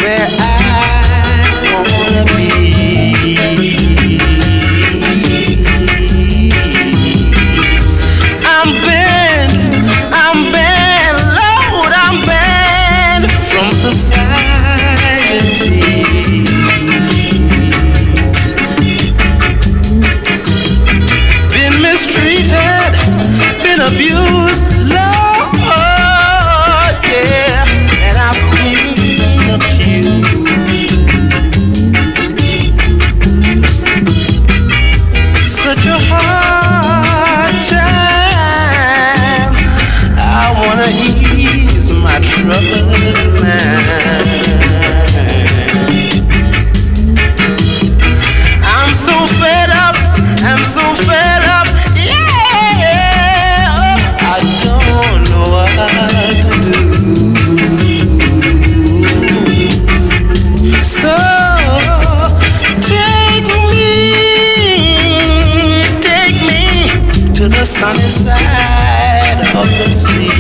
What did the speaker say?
where I wanna be. I'm banned, Lord, I'm banned from society. Been mistreated, been abused, Lord, yeah, and I've been accused. Such a hard time. I wanna ease my troubled mind. I'm so fed up, yeah. I don't know what to do. So take me to the sunny side of the sea.